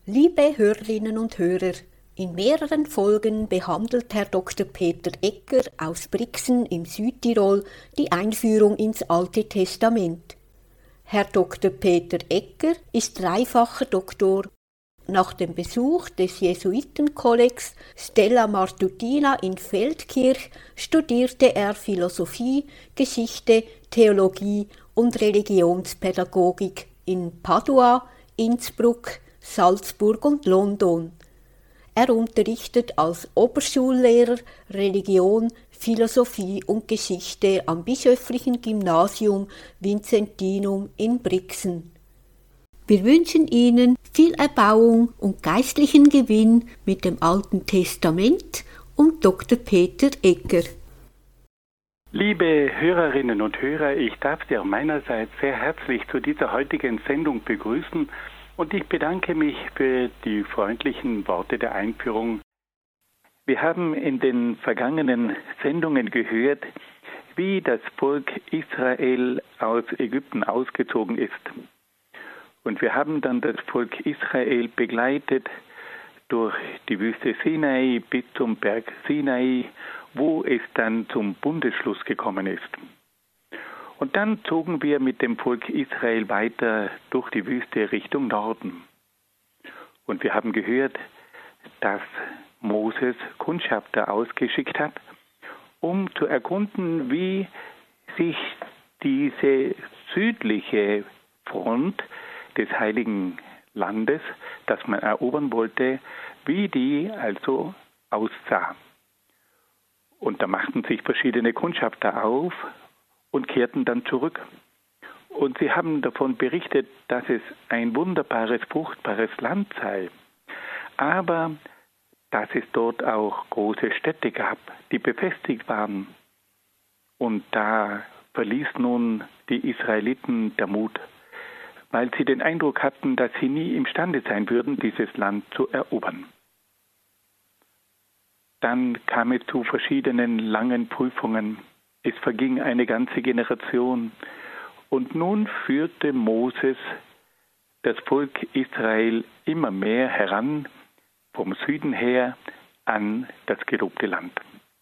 Liebe Hörerinnen und Hörer, in mehreren Folgen behandelt Herr Dr. Peter Egger aus Brixen im Südtirol die Einführung ins Alte Testament. Herr Dr. Peter Egger ist dreifacher Doktor. Nach dem Besuch des Jesuitenkollegs Stella Martutina in Feldkirch studierte er Philosophie, Geschichte, Theologie und Religionspädagogik in Padua, Innsbruck, Salzburg und London. Er unterrichtet als Oberschullehrer Religion, Philosophie und Geschichte am Bischöflichen Gymnasium Vincentinum in Brixen. Wir wünschen Ihnen viel Erbauung und geistlichen Gewinn mit dem Alten Testament und Dr. Peter Egger. Liebe Hörerinnen und Hörer, ich darf Sie auch meinerseits sehr herzlich zu dieser heutigen Sendung begrüßen und ich bedanke mich für die freundlichen Worte der Einführung. Wir haben in den vergangenen Sendungen gehört, wie das Volk Israel aus Ägypten ausgezogen ist. Und wir haben dann das Volk Israel begleitet durch die Wüste Sinai bis zum Berg Sinai, wo es dann zum Bundesschluss gekommen ist. Und dann zogen wir mit dem Volk Israel weiter durch die Wüste Richtung Norden. Und wir haben gehört, dass Moses Kundschafter ausgeschickt hat, um zu erkunden, wie sich diese südliche Front des Heiligen Landes, das man erobern wollte, wie die also aussah. Und da machten sich verschiedene Kundschafter auf und kehrten dann zurück. Und sie haben davon berichtet, dass es ein wunderbares, fruchtbares Land sei, aber dass es dort auch große Städte gab, die befestigt waren. Und da verließ nun die Israeliten der Mut, weil sie den Eindruck hatten, dass sie nie imstande sein würden, dieses Land zu erobern. Dann kam es zu verschiedenen langen Prüfungen. Es verging eine ganze Generation. Und nun führte Moses das Volk Israel immer mehr heran, vom Süden her, an das gelobte Land.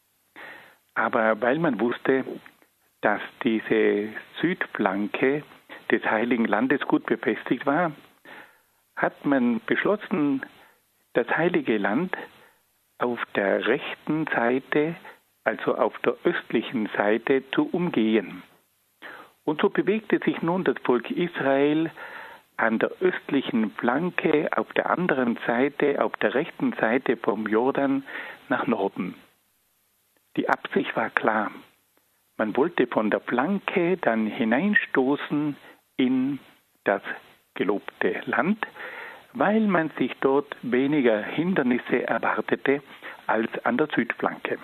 Aber weil man wusste, dass diese Südflanke des Heiligen Landes gut befestigt war, hat man beschlossen, das Heilige Land auf der rechten Seite, also auf der östlichen Seite, zu umgehen. Und so bewegte sich nun das Volk Israel an der östlichen Flanke, auf der anderen Seite, auf der rechten Seite vom Jordan nach Norden. Die Absicht war klar. Man wollte von der Flanke dann hineinstoßen in das gelobte Land, weil man sich dort weniger Hindernisse erwartete als an der Südflanke.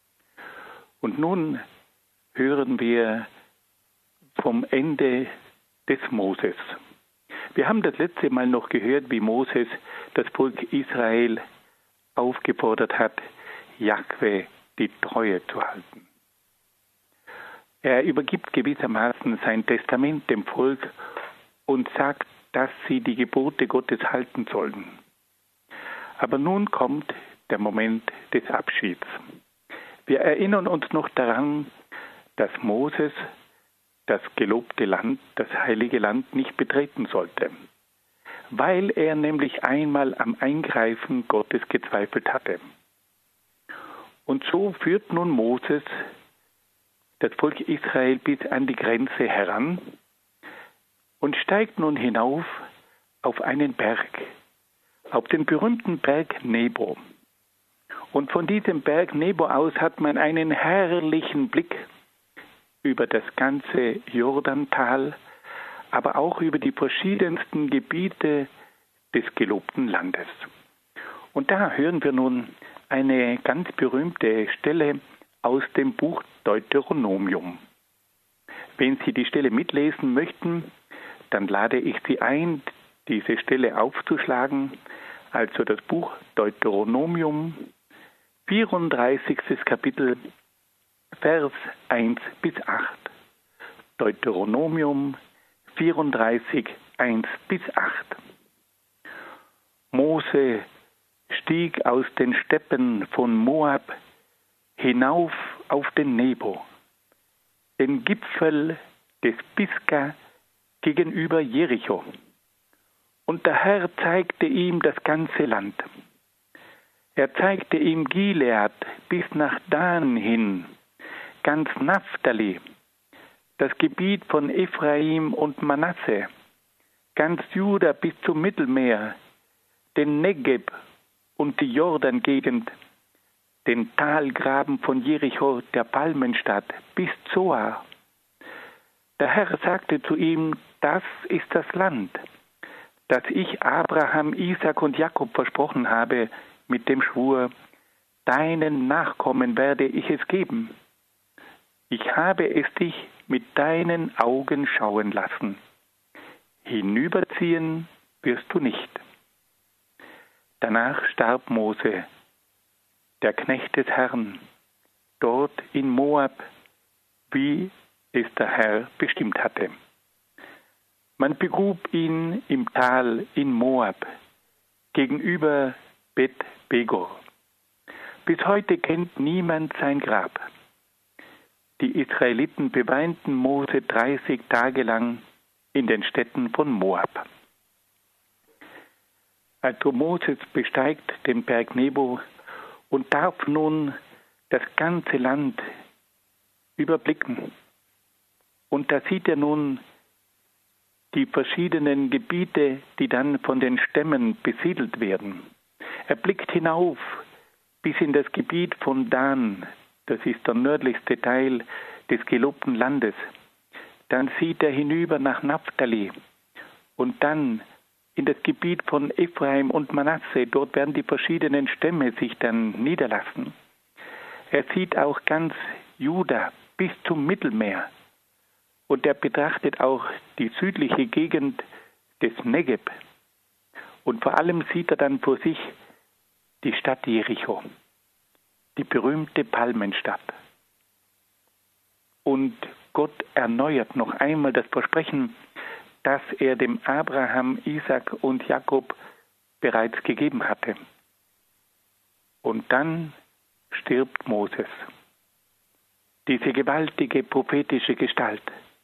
Und nun hören wir vom Ende des Moses. Wir haben das letzte Mal noch gehört, wie Moses das Volk Israel aufgefordert hat, Jahwe die Treue zu halten. Er übergibt gewissermaßen sein Testament dem Volk und sagt, dass sie die Gebote Gottes halten sollen. Aber nun kommt der Moment des Abschieds. Wir erinnern uns noch daran, dass Moses das gelobte Land, das heilige Land, nicht betreten sollte, weil er nämlich einmal am Eingreifen Gottes gezweifelt hatte. Und so führt nun Moses das Volk Israel bis an die Grenze heran und steigt nun hinauf auf einen Berg, auf den berühmten Berg Nebo. Und von diesem Berg Nebo aus hat man einen herrlichen Blick über das ganze Jordantal, aber auch über die verschiedensten Gebiete des gelobten Landes. Und da hören wir nun eine ganz berühmte Stelle aus dem Buch Deuteronomium. Wenn Sie die Stelle mitlesen möchten, dann lade ich Sie ein, diese Stelle aufzuschlagen, also das Buch Deuteronomium, 34. Kapitel, Vers 1 bis 8. Deuteronomium 34, 1 bis 8. Mose stieg aus den Steppen von Moab hinauf auf den Nebo, den Gipfel des Pisga gegenüber Jericho. Und der Herr zeigte ihm das ganze Land. Er zeigte ihm Gilead bis nach Dan hin, ganz Naphtali, das Gebiet von Ephraim und Manasse, ganz Juda bis zum Mittelmeer, den Negeb und die Jordangegend, den Talgraben von Jericho, der Palmenstadt, bis Zoar. Der Herr sagte zu ihm, das ist das Land, das ich Abraham, Isaak und Jakob versprochen habe, mit dem Schwur, deinen Nachkommen werde ich es geben. Ich habe es dich mit deinen Augen schauen lassen. Hinüberziehen wirst du nicht. Danach starb Mose, der Knecht des Herrn, dort in Moab, wie es der Herr bestimmt hatte. Man begrub ihn im Tal in Moab, gegenüber Bet-Begor. Bis heute kennt niemand sein Grab. Die Israeliten beweinten Mose 30 Tage lang in den Städten von Moab. Also Moses besteigt den Berg Nebo und darf nun das ganze Land überblicken. Und da sieht er nun die verschiedenen Gebiete, die dann von den Stämmen besiedelt werden. Er blickt hinauf bis in das Gebiet von Dan, das ist der nördlichste Teil des gelobten Landes. Dann sieht er hinüber nach Naphtali und dann in das Gebiet von Ephraim und Manasse. Dort werden die verschiedenen Stämme sich dann niederlassen. Er sieht auch ganz Juda bis zum Mittelmeer. Und er betrachtet auch die südliche Gegend des Negeb. Und vor allem sieht er dann vor sich die Stadt Jericho, die berühmte Palmenstadt. Und Gott erneuert noch einmal das Versprechen, das er dem Abraham, Isaak und Jakob bereits gegeben hatte. Und dann stirbt Moses, diese gewaltige prophetische Gestalt,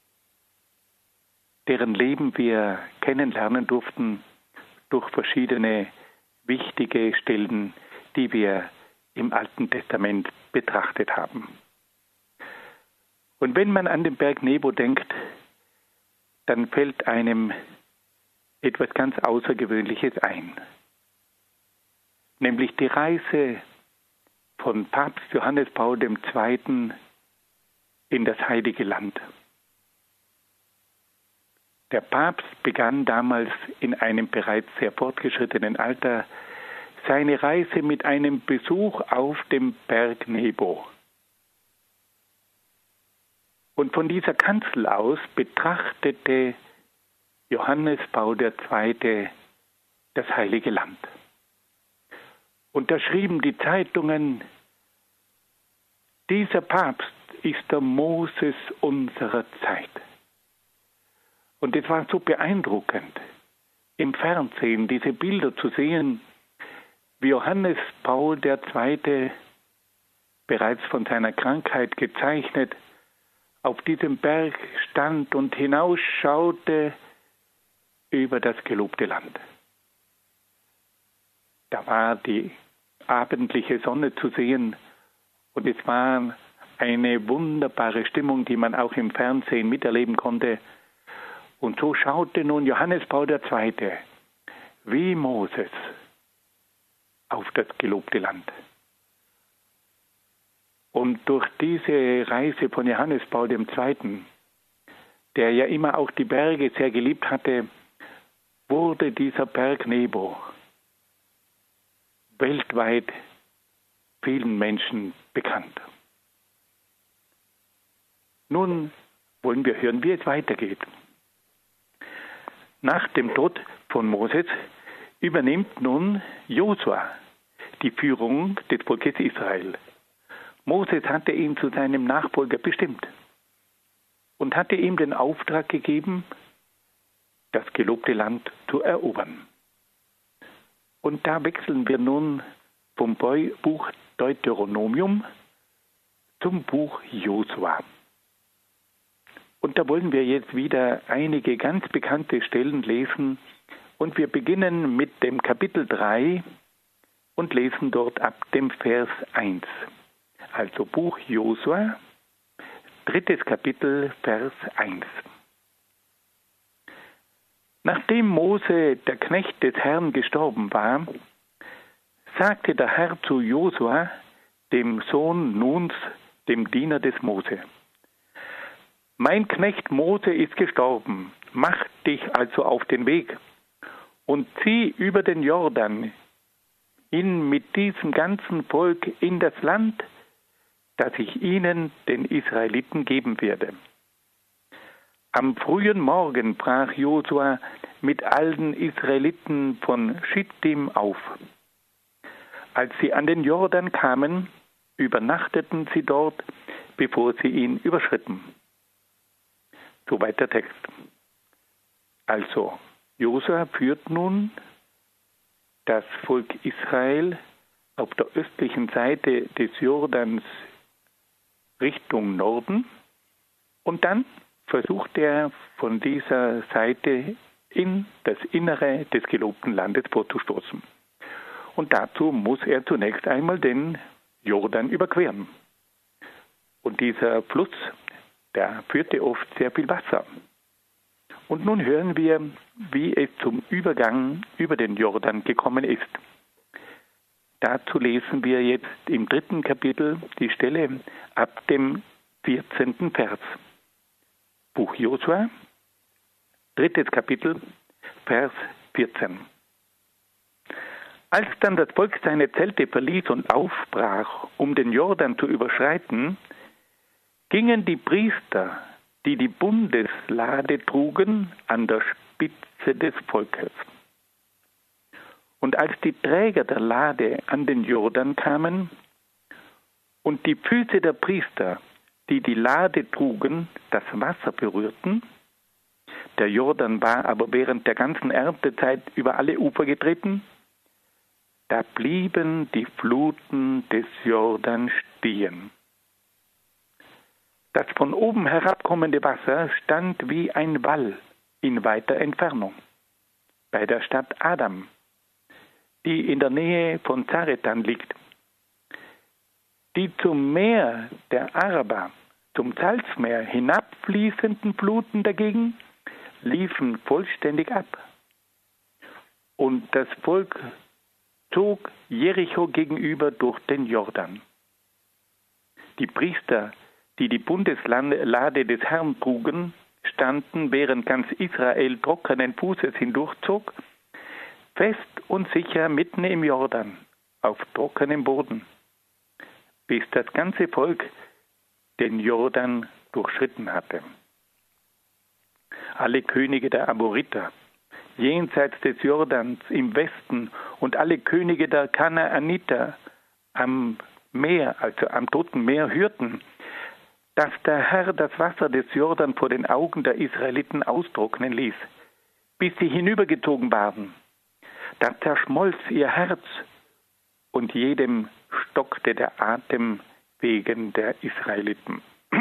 deren Leben wir kennenlernen durften durch verschiedene wichtige Stellen, die wir im Alten Testament betrachtet haben. Und wenn man an den Berg Nebo denkt, dann fällt einem etwas ganz Außergewöhnliches ein. Nämlich die Reise von Papst Johannes Paul II. In das Heilige Land. Der Papst begann damals in einem bereits sehr fortgeschrittenen Alter seine Reise mit einem Besuch auf dem Berg Nebo. Und von dieser Kanzel aus betrachtete Johannes Paul II. Das Heilige Land. Und da schrieben die Zeitungen, dieser Papst ist der Moses unserer Zeit. Und es war so beeindruckend, im Fernsehen diese Bilder zu sehen, wie Johannes Paul II. Bereits von seiner Krankheit gezeichnet auf diesem Berg stand und hinausschaute über das gelobte Land. Da war die abendliche Sonne zu sehen und es war eine wunderbare Stimmung, die man auch im Fernsehen miterleben konnte. Und so schaute nun Johannes Paul II. Wie Moses auf das gelobte Land. Und durch diese Reise von Johannes Paul II., der ja immer auch die Berge sehr geliebt hatte, wurde dieser Berg Nebo weltweit vielen Menschen bekannt. Nun wollen wir hören, wie es weitergeht. Nach dem Tod von Moses übernimmt nun Josua die Führung des Volkes Israel. Moses hatte ihn zu seinem Nachfolger bestimmt und hatte ihm den Auftrag gegeben, das gelobte Land zu erobern. Und Und da wechseln wir nun vom Buch Deuteronomium zum Buch Josua. Und da wollen wir jetzt wieder einige ganz bekannte Stellen lesen. Und wir beginnen mit dem Kapitel 3 und lesen dort ab dem Vers 1. Also Buch Josua, 3. Kapitel, Vers 1. Nachdem Mose, der Knecht des Herrn, gestorben war, sagte der Herr zu Josua, dem Sohn Nuns, dem Diener des Mose: Mein Knecht Mose ist gestorben, mach dich also auf den Weg und zieh über den Jordan hin mit diesem ganzen Volk in das Land, das ich ihnen, den Israeliten, geben werde. Am frühen Morgen brach Josua mit allen Israeliten von Schittim auf. Als sie an den Jordan kamen, übernachteten sie dort, bevor sie ihn überschritten. Soweit der Text. Also, Josua führt nun das Volk Israel auf der östlichen Seite des Jordans Richtung Norden und dann versucht er von dieser Seite in das Innere des gelobten Landes vorzustoßen. Und dazu muss er zunächst einmal den Jordan überqueren. Und dieser Fluss, der führte oft sehr viel Wasser. Und nun hören wir, wie es zum Übergang über den Jordan gekommen ist. Dazu lesen wir jetzt im 3. Kapitel die Stelle ab dem 14. Vers. Buch Josua, 3. Kapitel, Vers 14. Als dann das Volk seine Zelte verließ und aufbrach, um den Jordan zu überschreiten, gingen die Priester, die die Bundeslade trugen, an der Spitze des Volkes. Und als die Träger der Lade an den Jordan kamen und die Füße der Priester, die die Lade trugen, das Wasser berührten, der Jordan war aber während der ganzen Erntezeit über alle Ufer getreten, da blieben die Fluten des Jordan stehen. Das von oben herabkommende Wasser stand wie ein Wall in weiter Entfernung bei der Stadt Adam, die in der Nähe von Zaretan liegt. Die zum Meer der Araba, zum Salzmeer hinabfließenden Fluten dagegen liefen vollständig ab. Und das Volk zog Jericho gegenüber durch den Jordan. Die Priester, die die Bundeslade des Herrn trugen, standen, während ganz Israel trockenen Fußes hindurchzog, fest und sicher mitten im Jordan, auf trockenem Boden, bis das ganze Volk den Jordan durchschritten hatte. Alle Könige der Amoriter, jenseits des Jordans im Westen, und alle Könige der Kanaaniter am Meer, also am Toten Meer, hörten, dass der Herr das Wasser des Jordan vor den Augen der Israeliten austrocknen ließ, bis sie hinübergezogen waren. Da zerschmolz ihr Herz und jedem stockte der Atem wegen der Israeliten.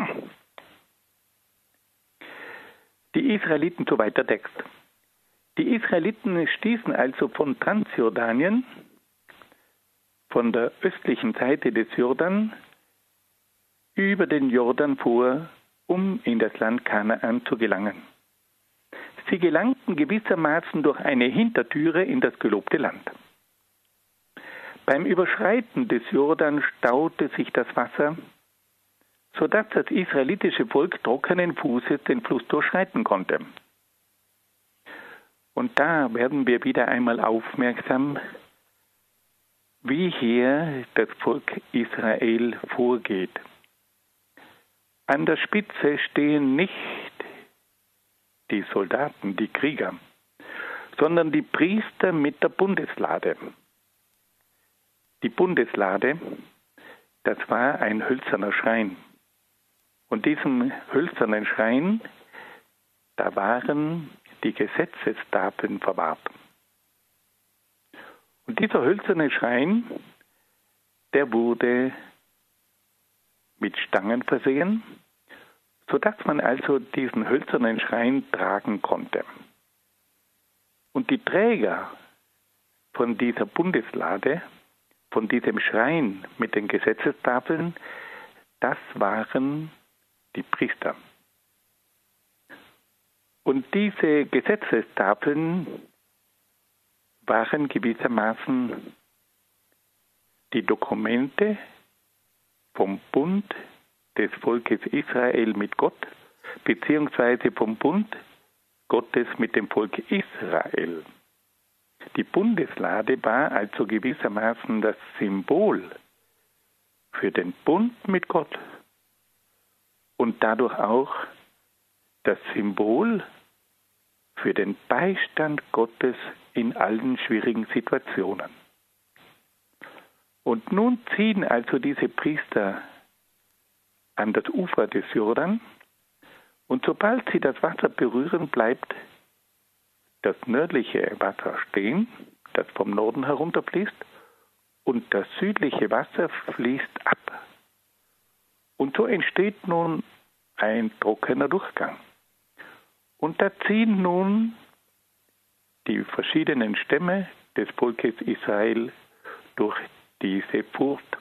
Die Israeliten, so weiter Text. Die Israeliten stießen also von Transjordanien, von der östlichen Seite des Jordan, über den Jordan vor, um in das Land Kanaan zu gelangen. Sie gelangten gewissermaßen durch eine Hintertüre in das gelobte Land. Beim Überschreiten des Jordan staute sich das Wasser, sodass das israelitische Volk trockenen Fußes den Fluss durchschreiten konnte. Und da werden wir wieder einmal aufmerksam, wie hier das Volk Israel vorgeht. An der Spitze stehen nicht die Soldaten, die Krieger, sondern die Priester mit der Bundeslade. Die Bundeslade, das war ein hölzerner Schrein. Und diesem hölzernen Schrein, da waren die Gesetzestafeln verwahrt. Und dieser hölzerne Schrein, der wurde mit Stangen versehen, sodass man also diesen hölzernen Schrein tragen konnte. Und die Träger von dieser Bundeslade, von diesem Schrein mit den Gesetzestafeln, das waren die Priester. Und diese Gesetzestafeln waren gewissermaßen die Dokumente vom Bund des Volkes Israel mit Gott, beziehungsweise vom Bund Gottes mit dem Volk Israel. Die Bundeslade war also gewissermaßen das Symbol für den Bund mit Gott und dadurch auch das Symbol für den Beistand Gottes in allen schwierigen Situationen. Und nun ziehen also diese Priester an das Ufer des Jordan und sobald sie das Wasser berühren, bleibt das nördliche Wasser stehen, das vom Norden herunterfließt, und das südliche Wasser fließt ab. Und so entsteht nun ein trockener Durchgang. Und da ziehen nun die verschiedenen Stämme des Volkes Israel durch diese Furt.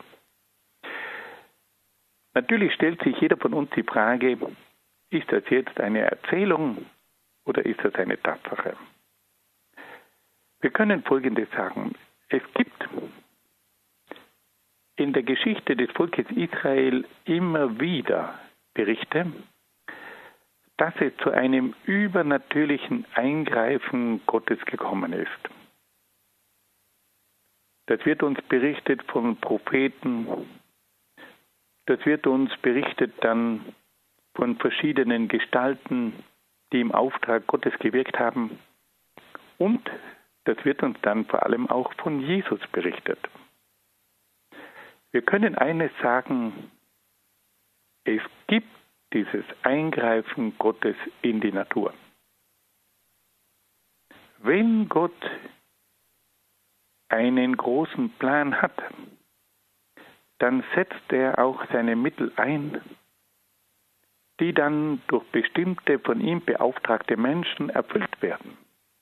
Natürlich stellt sich jeder von uns die Frage, ist das jetzt eine Erzählung oder ist das eine Tatsache? Wir können Folgendes sagen. Es gibt in der Geschichte des Volkes Israel immer wieder Berichte, dass es zu einem übernatürlichen Eingreifen Gottes gekommen ist. Das wird uns berichtet von Propheten, das wird uns berichtet dann von verschiedenen Gestalten, die im Auftrag Gottes gewirkt haben. Und das wird uns dann vor allem auch von Jesus berichtet. Wir können eines sagen, es gibt dieses Eingreifen Gottes in die Natur. Wenn Gott einen großen Plan hat, dann setzt er auch seine Mittel ein, die dann durch bestimmte von ihm beauftragte Menschen erfüllt werden.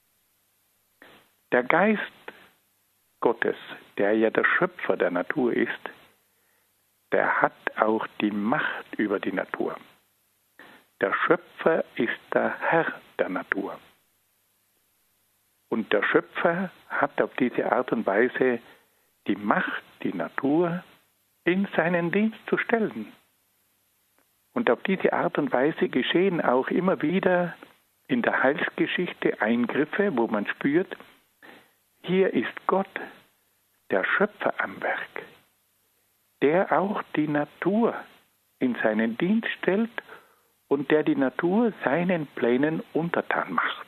Der Geist Gottes, der ja der Schöpfer der Natur ist, der hat auch die Macht über die Natur. Der Schöpfer ist der Herr der Natur. Und der Schöpfer hat auf diese Art und Weise die Macht, die Natur in seinen Dienst zu stellen. Und auf diese Art und Weise geschehen auch immer wieder in der Heilsgeschichte Eingriffe, wo man spürt, hier ist Gott, der Schöpfer am Werk, der auch die Natur in seinen Dienst stellt und der die Natur seinen Plänen untertan macht.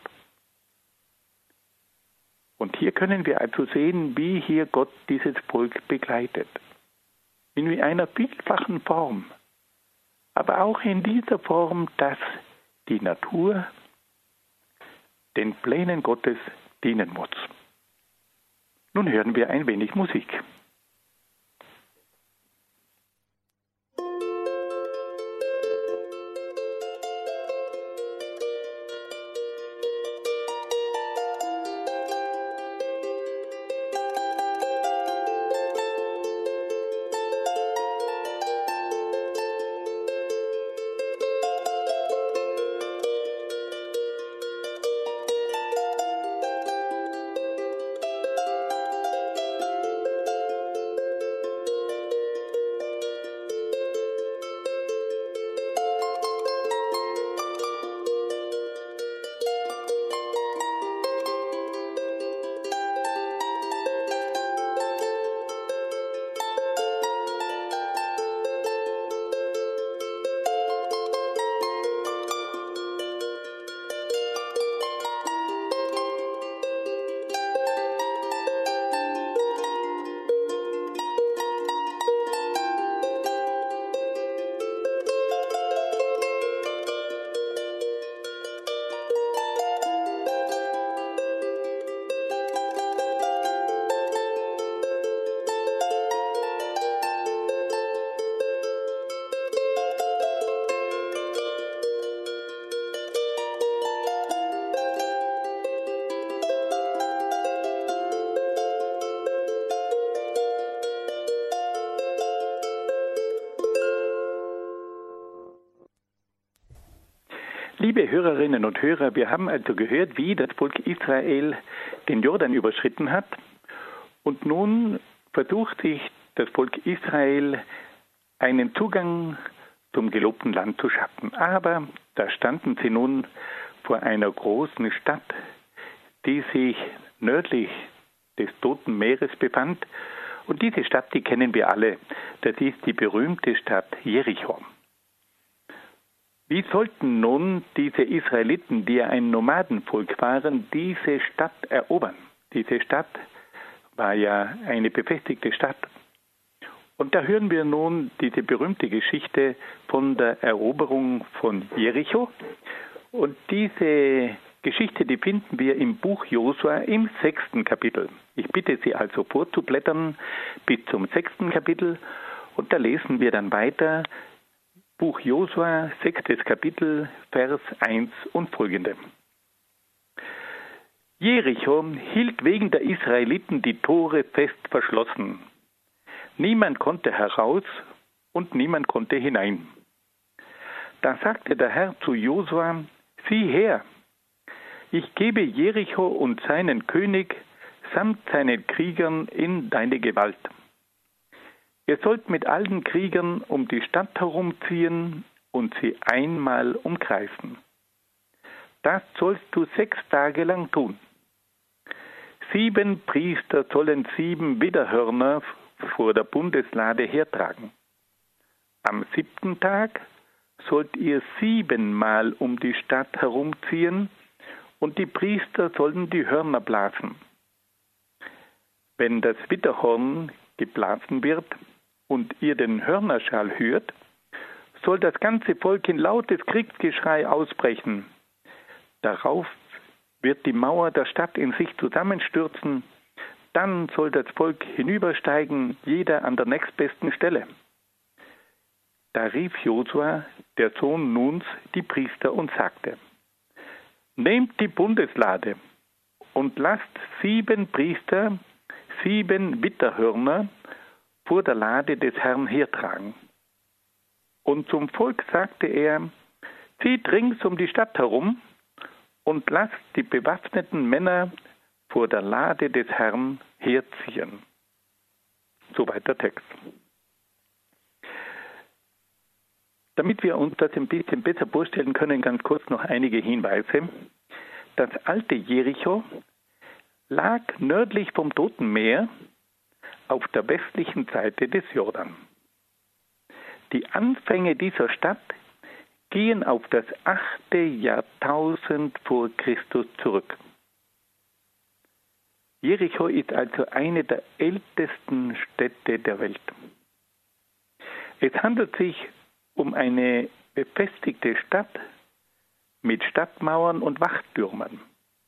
Und hier können wir also sehen, wie hier Gott dieses Volk begleitet. In einer vielfachen Form, aber auch in dieser Form, dass die Natur den Plänen Gottes dienen muss. Nun hören wir ein wenig Musik. Liebe Hörerinnen und Hörer, wir haben also gehört, wie das Volk Israel den Jordan überschritten hat. Und nun versucht sich das Volk Israel einen Zugang zum gelobten Land zu schaffen. Aber da standen sie nun vor einer großen Stadt, die sich nördlich des Toten Meeres befand. Und diese Stadt, die kennen wir alle. Das ist die berühmte Stadt Jericho. Wie sollten nun diese Israeliten, die ja ein Nomadenvolk waren, diese Stadt erobern? Diese Stadt war ja eine befestigte Stadt. Und da hören wir nun diese berühmte Geschichte von der Eroberung von Jericho. Und diese Geschichte, die finden wir im Buch Josua im 6. Kapitel. Ich bitte Sie also vorzublättern bis zum 6. Kapitel. Und da lesen wir dann weiter, Buch Josua, 6. Kapitel, Vers 1 und folgende. Jericho hielt wegen der Israeliten die Tore fest verschlossen. Niemand konnte heraus und niemand konnte hinein. Da sagte der Herr zu Josua, sieh her, ich gebe Jericho und seinen König samt seinen Kriegern in deine Gewalt. Ihr sollt mit allen Kriegern um die Stadt herumziehen und sie einmal umkreisen. Das sollst du 6 Tage lang tun. 7 Priester sollen 7 Widderhörner vor der Bundeslade hertragen. Am 7. Tag sollt ihr 7-mal um die Stadt herumziehen und die Priester sollen die Hörner blasen. Wenn das Widderhorn geblasen wird und ihr den Hörnerschall hört, soll das ganze Volk in lautes Kriegsgeschrei ausbrechen. Darauf wird die Mauer der Stadt in sich zusammenstürzen. Dann soll das Volk hinübersteigen, jeder an der nächstbesten Stelle. Da rief Josua, der Sohn Nuns, die Priester und sagte, nehmt die Bundeslade und lasst 7 Priester, 7 Widderhörner vor der Lade des Herrn hertragen. Und zum Volk sagte er, zieht rings um die Stadt herum und lasst die bewaffneten Männer vor der Lade des Herrn herziehen. Soweit der Text. Damit wir uns das ein bisschen besser vorstellen können, ganz kurz noch einige Hinweise. Das alte Jericho lag nördlich vom Toten Meer auf der westlichen Seite des Jordan. Die Anfänge dieser Stadt gehen auf das 8. Jahrtausend vor Christus zurück. Jericho ist also eine der ältesten Städte der Welt. Es handelt sich um eine befestigte Stadt mit Stadtmauern und Wachtürmen.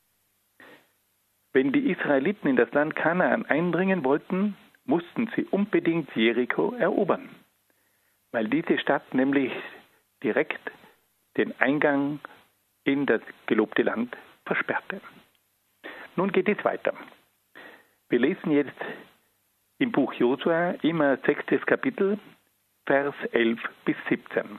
Wenn die Israeliten in das Land Kanaan eindringen wollten, mussten sie unbedingt Jericho erobern, weil diese Stadt nämlich direkt den Eingang in das gelobte Land versperrte. Nun geht es weiter. Wir lesen jetzt im Buch Josua, immer 6. Kapitel, Vers 11 bis 17.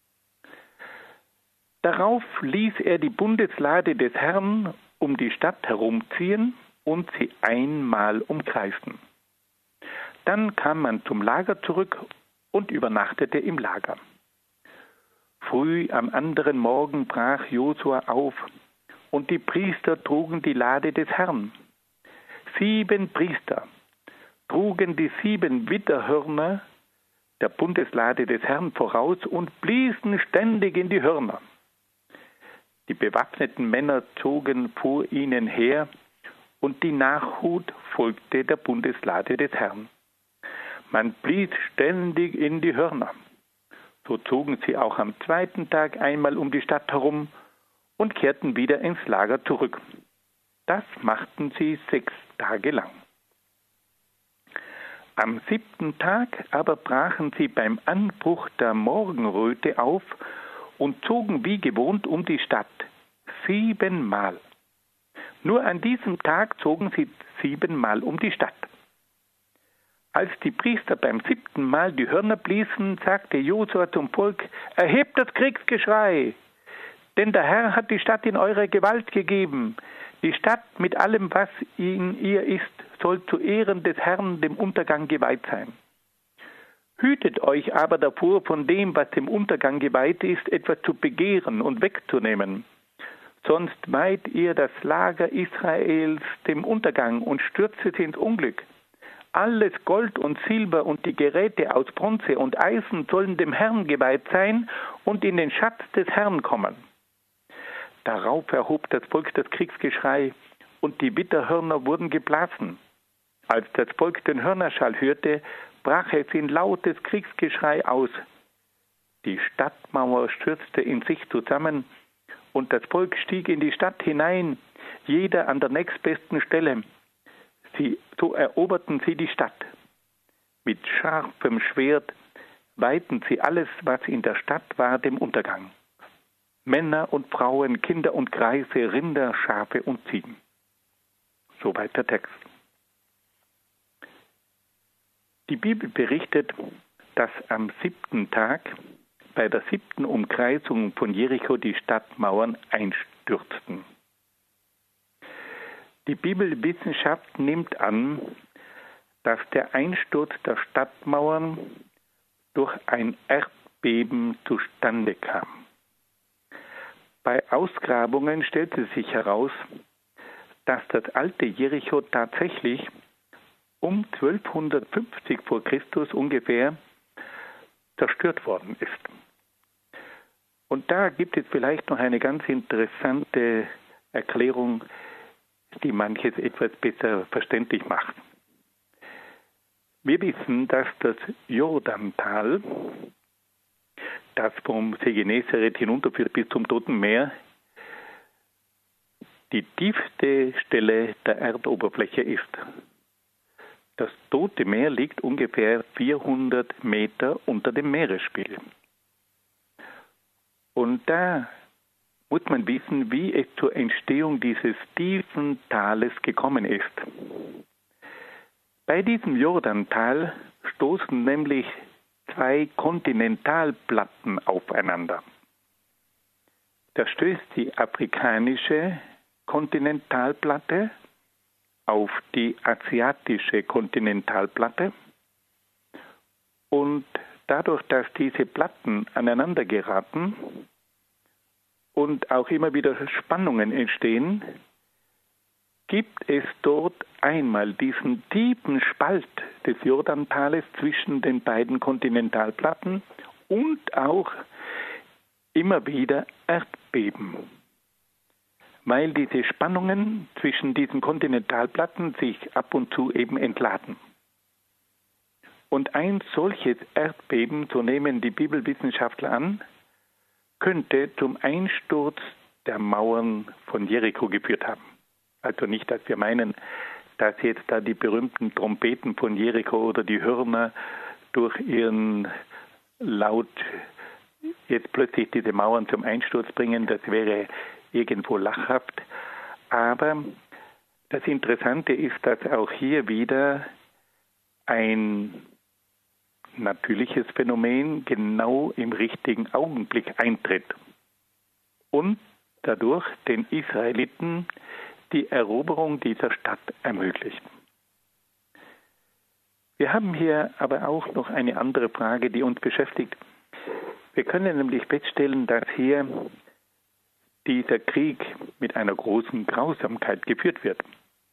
Darauf ließ er die Bundeslade des Herrn um die Stadt herumziehen und sie einmal umkreisen. Dann kam man zum Lager zurück und übernachtete im Lager. Früh am anderen Morgen brach Josua auf und die Priester trugen die Lade des Herrn. 7 Priester trugen die 7 Widderhörner der Bundeslade des Herrn voraus und bliesen ständig in die Hörner. Die bewaffneten Männer zogen vor ihnen her und die Nachhut folgte der Bundeslade des Herrn. Man blies ständig in die Hörner. So zogen sie auch am 2. Tag einmal um die Stadt herum und kehrten wieder ins Lager zurück. Das machten sie 6 Tage lang. Am 7. Tag aber brachen sie beim Anbruch der Morgenröte auf und zogen wie gewohnt um die Stadt 7-mal. Nur an diesem Tag zogen sie 7-mal um die Stadt. Als die Priester beim 7. Mal die Hörner bliesen, sagte Josua zum Volk, erhebt das Kriegsgeschrei, Denn der Herr hat die Stadt in eure Gewalt gegeben. Die Stadt mit allem, was in ihr ist, soll zu Ehren des Herrn dem Untergang geweiht sein. Hütet euch aber davor, von dem, was dem Untergang geweiht ist, etwas zu begehren und wegzunehmen. Sonst weiht ihr das Lager Israels dem Untergang und stürzt es ins Unglück. Alles Gold und Silber und die Geräte aus Bronze und Eisen sollen dem Herrn geweiht sein und in den Schatz des Herrn kommen. Darauf erhob das Volk das Kriegsgeschrei und die Witterhörner wurden geblasen. Als das Volk den Hörnerschall hörte, brach es in lautes Kriegsgeschrei aus. Die Stadtmauer stürzte in sich zusammen und das Volk stieg in die Stadt hinein, jeder an der nächstbesten Stelle. So eroberten sie die Stadt. Mit scharfem Schwert weihten sie alles, was in der Stadt war, dem Untergang. Männer und Frauen, Kinder und Greise, Rinder, Schafe und Ziegen. Soweit der Text. Die Bibel berichtet, dass am 7. Tag bei der 7. Umkreisung von Jericho die Stadtmauern einstürzten. Die Bibelwissenschaft nimmt an, dass der Einsturz der Stadtmauern durch ein Erdbeben zustande kam. Bei Ausgrabungen stellte sich heraus, dass das alte Jericho tatsächlich um 1250 vor Christus ungefähr zerstört worden ist. Und da gibt es vielleicht noch eine ganz interessante Erklärung, die manches etwas besser verständlich macht. Wir wissen, dass das Jordantal, das vom See Genezareth hinunterführt bis zum Toten Meer, die tiefste Stelle der Erdoberfläche ist. Das Tote Meer liegt ungefähr 400 Meter unter dem Meeresspiegel. Und da muss man wissen, wie es zur Entstehung dieses tiefen Tales gekommen ist. Bei diesem Jordantal stoßen nämlich zwei Kontinentalplatten aufeinander. Da stößt die afrikanische Kontinentalplatte auf die asiatische Kontinentalplatte und dadurch, dass diese Platten aneinander geraten und auch immer wieder Spannungen entstehen, gibt es dort einmal diesen tiefen Spalt des Jordantales zwischen den beiden Kontinentalplatten und auch immer wieder Erdbeben, weil diese Spannungen zwischen diesen Kontinentalplatten sich ab und zu eben entladen. Und ein solches Erdbeben, so nehmen die Bibelwissenschaftler an, könnte zum Einsturz der Mauern von Jericho geführt haben. Also nicht, dass wir meinen, dass jetzt da die berühmten Trompeten von Jericho oder die Hörner durch ihren Laut jetzt plötzlich diese Mauern zum Einsturz bringen. Das wäre irgendwo lachhaft. Aber das Interessante ist, dass auch hier wieder ein natürliches Phänomen genau im richtigen Augenblick eintritt und dadurch den Israeliten die Eroberung dieser Stadt ermöglicht. Wir haben hier aber auch noch eine andere Frage, die uns beschäftigt. Wir können nämlich feststellen, dass hier dieser Krieg mit einer großen Grausamkeit geführt wird.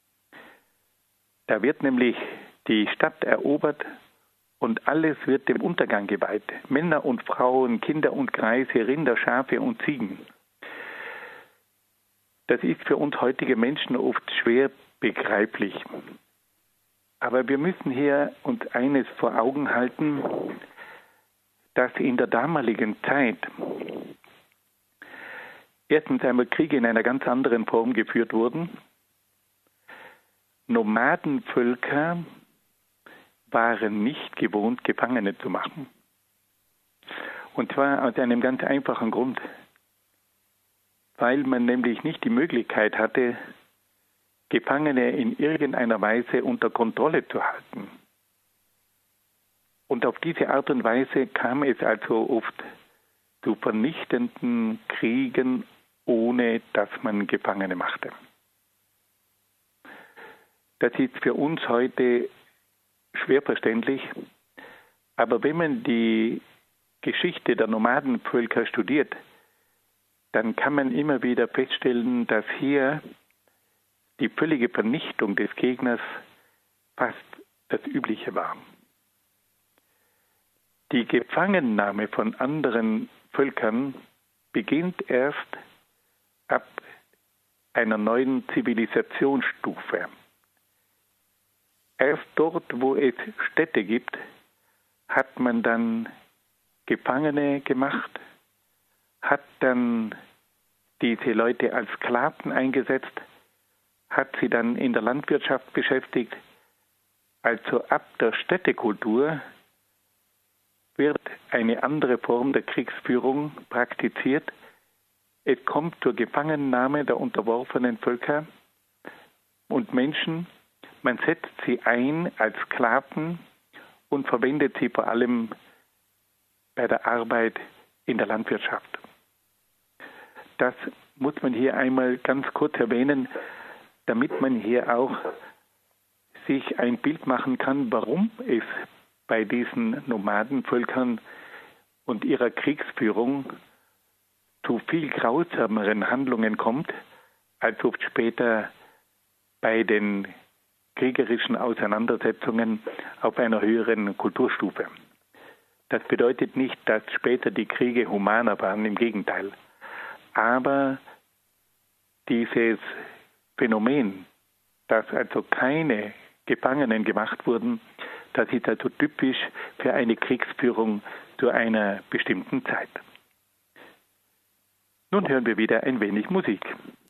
Da wird nämlich die Stadt erobert und alles wird dem Untergang geweiht. Männer und Frauen, Kinder und Greise, Rinder, Schafe und Ziegen. Das ist für uns heutige Menschen oft schwer begreiflich. Aber wir müssen hier uns eines vor Augen halten, dass in der damaligen Zeit erstens einmal Kriege in einer ganz anderen Form geführt wurden. Nomadenvölker waren nicht gewohnt, Gefangene zu machen. Und zwar aus einem ganz einfachen Grund. Weil man nämlich nicht die Möglichkeit hatte, Gefangene in irgendeiner Weise unter Kontrolle zu halten. Und auf diese Art und Weise kam es also oft zu vernichtenden Kriegen, ohne dass man Gefangene machte. Das ist für uns heute schwer verständlich, aber wenn man die Geschichte der Nomadenvölker studiert, dann kann man immer wieder feststellen, dass hier die völlige Vernichtung des Gegners fast das Übliche war. Die Gefangennahme von anderen Völkern beginnt erst ab einer neuen Zivilisationsstufe. Erst dort, wo es Städte gibt, hat man dann Gefangene gemacht, hat dann diese Leute als Sklaven eingesetzt, hat sie dann in der Landwirtschaft beschäftigt. Also ab der Städtekultur wird eine andere Form der Kriegsführung praktiziert. Es kommt zur Gefangennahme der unterworfenen Völker und Menschen. Man setzt sie ein als Sklaven und verwendet sie vor allem bei der Arbeit in der Landwirtschaft. Das muss man hier einmal ganz kurz erwähnen, damit man hier auch sich ein Bild machen kann, warum es bei diesen Nomadenvölkern und ihrer Kriegsführung zu viel grausameren Handlungen kommt, als oft später bei den kriegerischen Auseinandersetzungen auf einer höheren Kulturstufe. Das bedeutet nicht, dass später die Kriege humaner waren, im Gegenteil. Aber dieses Phänomen, dass also keine Gefangenen gemacht wurden, das ist also typisch für eine Kriegsführung zu einer bestimmten Zeit. Nun hören wir wieder ein wenig Musik.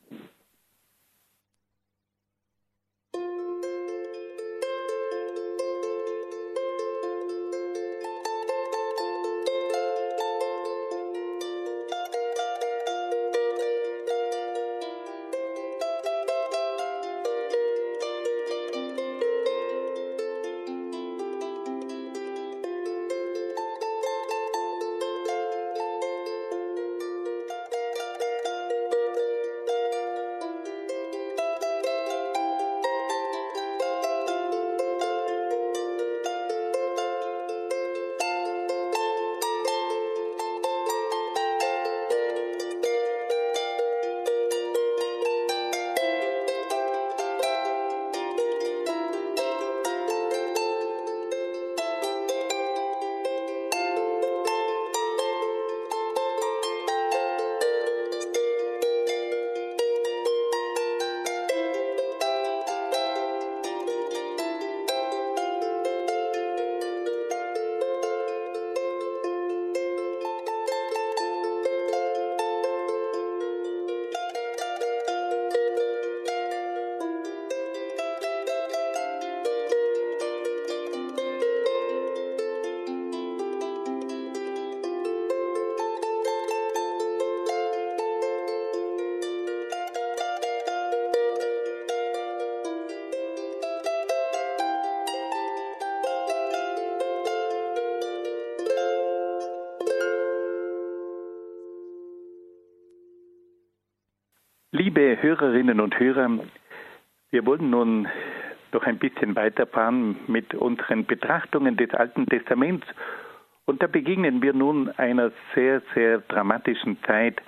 Liebe Hörerinnen und Hörer, wir wollen nun noch ein bisschen weiterfahren mit unseren Betrachtungen des Alten Testaments. Und da begegnen wir nun einer sehr, sehr dramatischen Zeit.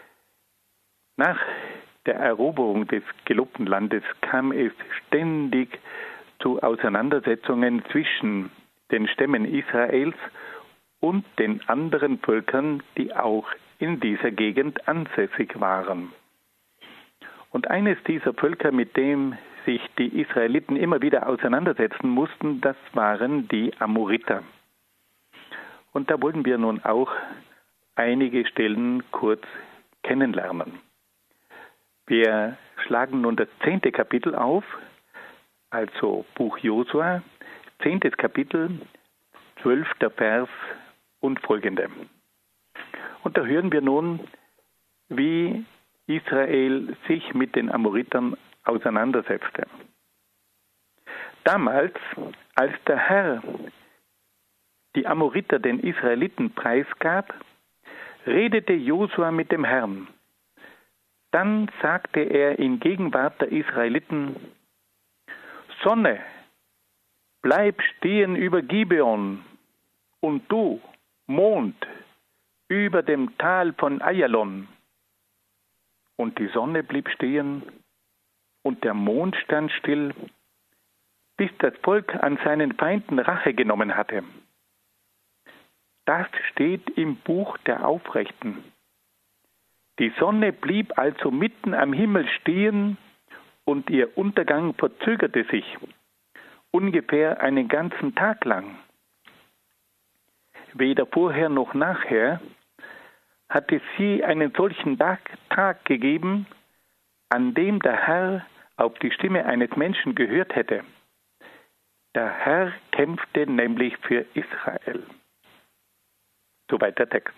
Nach der Eroberung des gelobten Landes kam es ständig zu Auseinandersetzungen zwischen den Stämmen Israels und den anderen Völkern, die auch in dieser Gegend ansässig waren. Und eines dieser Völker, mit dem sich die Israeliten immer wieder auseinandersetzen mussten, das waren die Amoriter. Und da wollen wir nun auch einige Stellen kurz kennenlernen. Wir schlagen nun das 10. Kapitel auf, also Buch Josua, 10. Kapitel, 12. Vers und folgende. Und da hören wir nun, wie Israel sich mit den Amoritern auseinandersetzte. Damals, als der Herr die Amoriter den Israeliten preisgab, redete Josua mit dem Herrn. Dann sagte er in Gegenwart der Israeliten: Sonne, bleib stehen über Gibeon, und du, Mond, über dem Tal von Ayalon. Und die Sonne blieb stehen, und der Mond stand still, bis das Volk an seinen Feinden Rache genommen hatte. Das steht im Buch der Aufrechten. Die Sonne blieb also mitten am Himmel stehen, und ihr Untergang verzögerte sich, ungefähr einen ganzen Tag lang. Weder vorher noch nachher hatte sie einen solchen Tag gegeben, an dem der Herr auf die Stimme eines Menschen gehört hätte. Der Herr kämpfte nämlich für Israel. Soweit der Text.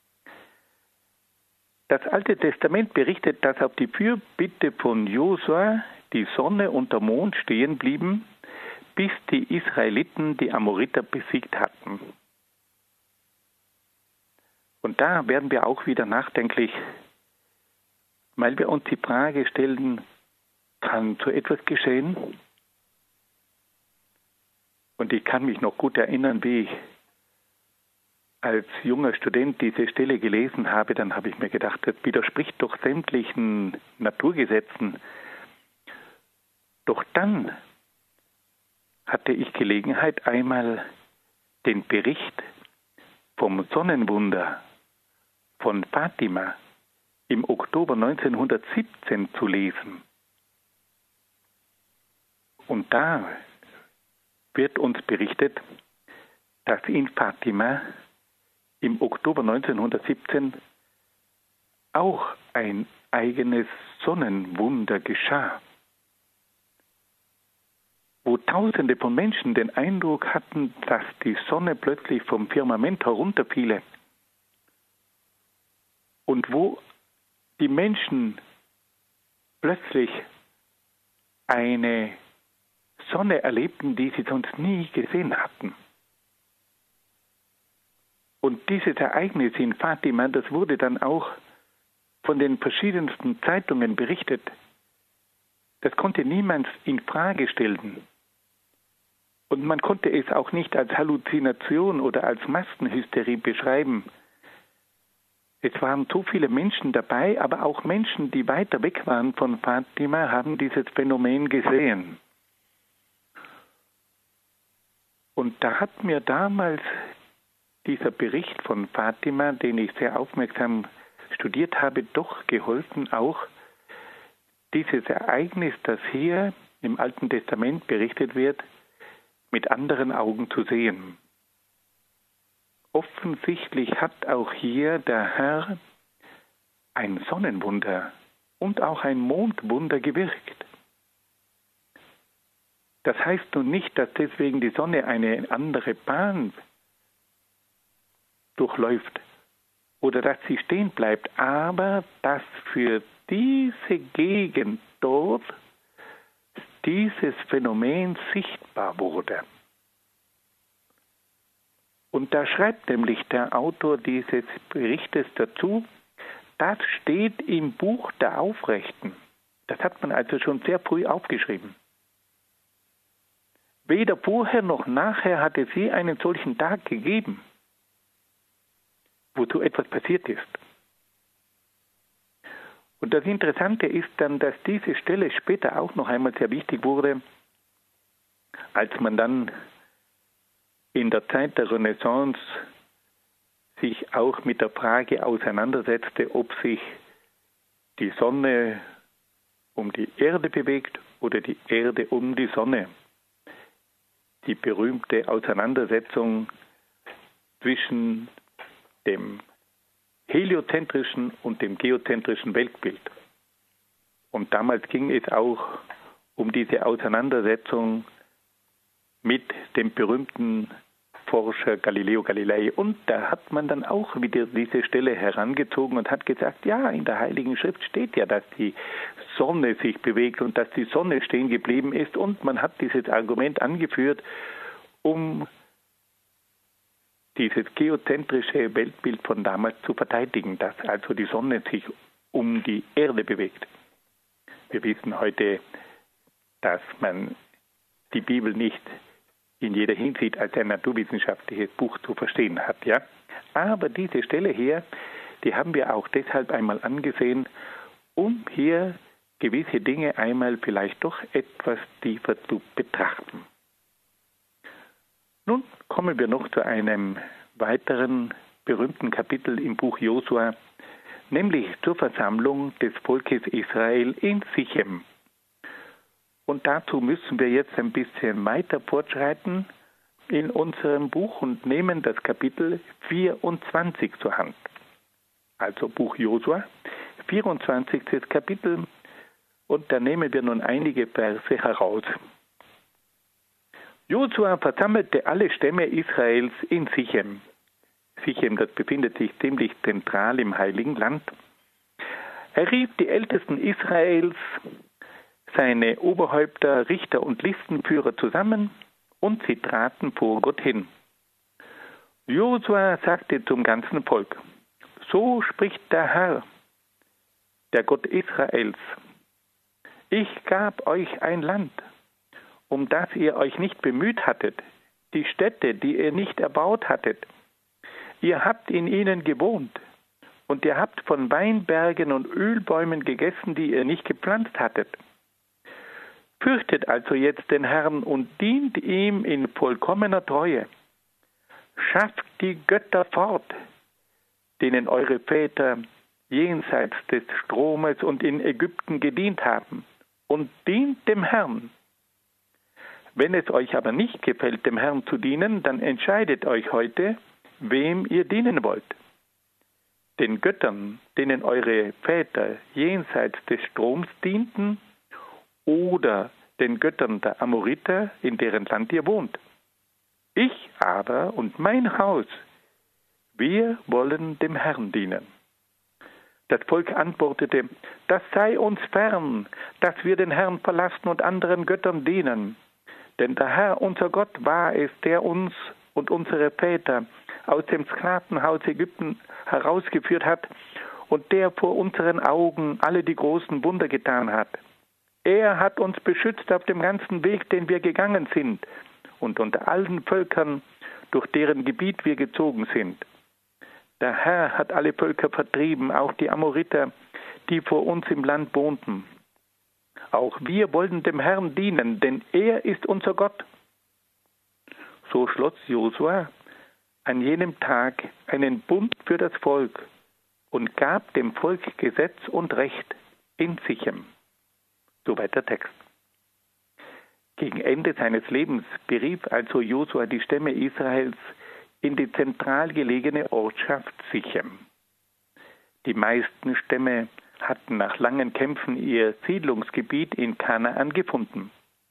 Das Alte Testament berichtet, dass auf die Fürbitte von Josua die Sonne und der Mond stehen blieben, bis die Israeliten die Amoriter besiegt hatten. Und da werden wir auch wieder nachdenklich, weil wir uns die Frage stellen, kann so etwas geschehen? Und ich kann mich noch gut erinnern, wie ich als junger Student diese Stelle gelesen habe, dann habe ich mir gedacht, das widerspricht doch sämtlichen Naturgesetzen. Doch dann hatte ich Gelegenheit, einmal den Bericht vom Sonnenwunder von Fatima im Oktober 1917 zu lesen. Und da wird uns berichtet, dass in Fatima im Oktober 1917 auch ein eigenes Sonnenwunder geschah, wo Tausende von Menschen den Eindruck hatten, dass die Sonne plötzlich vom Firmament herunterfiele und wo die Menschen plötzlich eine Sonne erlebten, die sie sonst nie gesehen hatten. Und dieses Ereignis in Fatima, das wurde dann auch von den verschiedensten Zeitungen berichtet. Das konnte niemand in Frage stellen. Und man konnte es auch nicht als Halluzination oder als Massenhysterie beschreiben. Es waren so viele Menschen dabei, aber auch Menschen, die weiter weg waren von Fatima, haben dieses Phänomen gesehen. Und da hat mir damals dieser Bericht von Fatima, den ich sehr aufmerksam studiert habe, doch geholfen, auch dieses Ereignis, das hier im Alten Testament berichtet wird, mit anderen Augen zu sehen. Offensichtlich hat auch hier der Herr ein Sonnenwunder und auch ein Mondwunder gewirkt. Das heißt nun nicht, dass deswegen die Sonne eine andere Bahn durchläuft oder dass sie stehen bleibt, aber dass für diese Gegend dort dieses Phänomen sichtbar wurde. Und da schreibt nämlich der Autor dieses Berichtes dazu, das steht im Buch der Aufrechten. Das hat man also schon sehr früh aufgeschrieben. Weder vorher noch nachher hatte sie einen solchen Tag gegeben, wozu etwas passiert ist. Und das Interessante ist dann, dass diese Stelle später auch noch einmal sehr wichtig wurde, als man dann in der Zeit der Renaissance sich auch mit der Frage auseinandersetzte, ob sich die Sonne um die Erde bewegt oder die Erde um die Sonne. Die berühmte Auseinandersetzung zwischen dem heliozentrischen und dem geozentrischen Weltbild. Und damals ging es auch um diese Auseinandersetzung mit dem berühmten Forscher Galileo Galilei. Und da hat man dann auch wieder diese Stelle herangezogen und hat gesagt, ja, in der Heiligen Schrift steht ja, dass die Sonne sich bewegt und dass die Sonne stehen geblieben ist. Und man hat dieses Argument angeführt, um dieses geozentrische Weltbild von damals zu verteidigen, dass also die Sonne sich um die Erde bewegt. Wir wissen heute, dass man die Bibel nicht in jeder Hinsicht als ein naturwissenschaftliches Buch zu verstehen hat. Ja? Aber diese Stelle hier, die haben wir auch deshalb einmal angesehen, um hier gewisse Dinge einmal vielleicht doch etwas tiefer zu betrachten. Nun kommen wir noch zu einem weiteren berühmten Kapitel im Buch Josua, nämlich zur Versammlung des Volkes Israel in Sichem. Und dazu müssen wir jetzt ein bisschen weiter fortschreiten in unserem Buch und nehmen das Kapitel 24 zur Hand. Also Buch Josua, 24. Kapitel, und da nehmen wir nun einige Verse heraus. Josua versammelte alle Stämme Israels in Sichem. Sichem, das befindet sich ziemlich zentral im Heiligen Land. Er rief die Ältesten Israels, seine Oberhäupter, Richter und Listenführer zusammen, und sie traten vor Gott hin. Josua sagte zum ganzen Volk: So spricht der Herr, der Gott Israels: Ich gab euch ein Land, um das ihr euch nicht bemüht hattet, die Städte, die ihr nicht erbaut hattet. Ihr habt in ihnen gewohnt, und ihr habt von Weinbergen und Ölbäumen gegessen, die ihr nicht gepflanzt hattet. Fürchtet also jetzt den Herrn und dient ihm in vollkommener Treue. Schafft die Götter fort, denen eure Väter jenseits des Stromes und in Ägypten gedient haben, und dient dem Herrn. Wenn es euch aber nicht gefällt, dem Herrn zu dienen, dann entscheidet euch heute, wem ihr dienen wollt. Den Göttern, denen eure Väter jenseits des Stroms dienten, oder den Göttern der Amoriter, in deren Land ihr wohnt. Ich aber und mein Haus, wir wollen dem Herrn dienen. Das Volk antwortete: Das sei uns fern, dass wir den Herrn verlassen und anderen Göttern dienen. Denn der Herr, unser Gott, war es, der uns und unsere Väter aus dem Sklavenhaus Ägypten herausgeführt hat und der vor unseren Augen alle die großen Wunder getan hat. Er hat uns beschützt auf dem ganzen Weg, den wir gegangen sind, und unter allen Völkern, durch deren Gebiet wir gezogen sind. Der Herr hat alle Völker vertrieben, auch die Amoriter, die vor uns im Land wohnten. Auch wir wollen dem Herrn dienen, denn er ist unser Gott. So schloss Josua an jenem Tag einen Bund für das Volk und gab dem Volk Gesetz und Recht in Sichem. Soweit der Text. Gegen Ende seines Lebens berief also Josua die Stämme Israels in die zentral gelegene Ortschaft Sichem. Die meisten Stämme hatten nach langen Kämpfen ihr Siedlungsgebiet in Kanaan gefunden.